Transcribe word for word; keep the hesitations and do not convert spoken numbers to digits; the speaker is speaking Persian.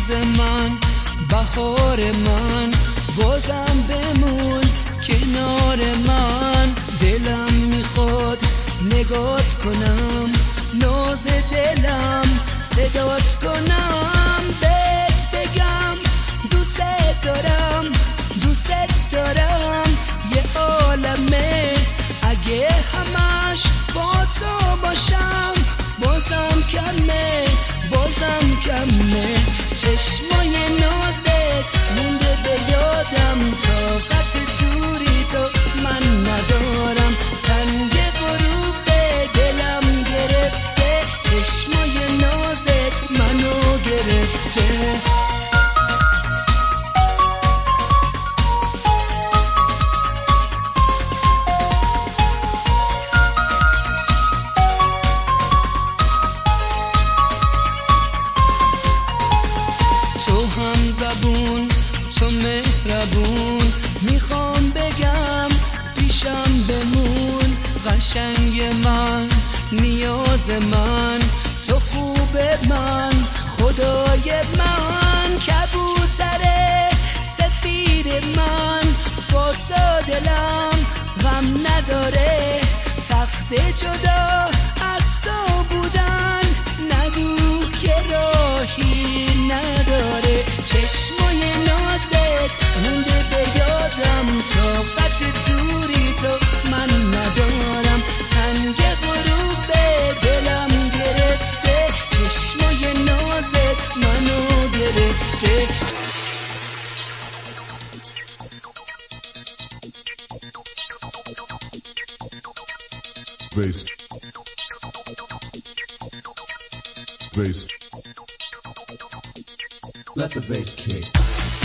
عزیز من، بهار من، بازم بمون کنار من. دلم میخواد نگات کنم، ناز دلم صدات کنم، بهت بگم دوست دارم، دوست دارم. یه عالمه اگه همش با تو باشم، بازم کمه، بازم کمه. چشمای نازت مونده به یادم، طاقت دوری تو من ندارم. تنگ غروب دلم گرفته، چشمای نازت منو گرفته. زبون تو مهربون، میخوام بگم پیشم بمون. قشنگ من، نیاز من، تو خوب من، خدای من. کبوتر سفید من، با تو دلم غم نداره. سخت جدا از تو بودن، نگو که راهی نداره. چشمای نازت مونده به یادم، طاقت دوری تو من ندارم. سنگ غروب دلم گرفته، چشمای نازت منو گرفته. Bass. Bass. Let the bass kick.